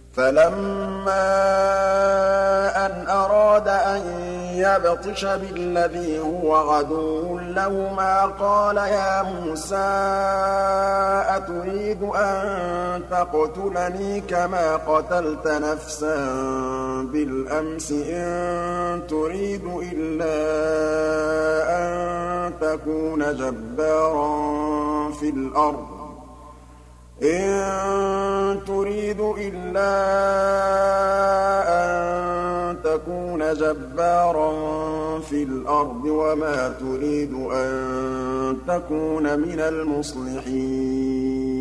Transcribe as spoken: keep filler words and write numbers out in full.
فَلَمَّا أَنْ أَرَادَ أَن يَبْطِشَ بِالَّذِي هُوَ عَدُوٌّ لَّهُمَا قَالَ يَا مُوسَىٰ أَتُرِيدُ أَن تَقْتُلَنِي كَمَا قَتَلْتَ نَفْسًا بِالْأَمْسِ إِن تُرِيدُ إِلَّا أَن تَكُونَ جَبَّارًا فِي الْأَرْضِ إِن تُرِيدُ إِلَّا أَن تَكُونَ جَبَّارًا فِي الْأَرْضِ وَمَا تُرِيدُ أَن تَكُونَ مِنَ الْمُصْلِحِينَ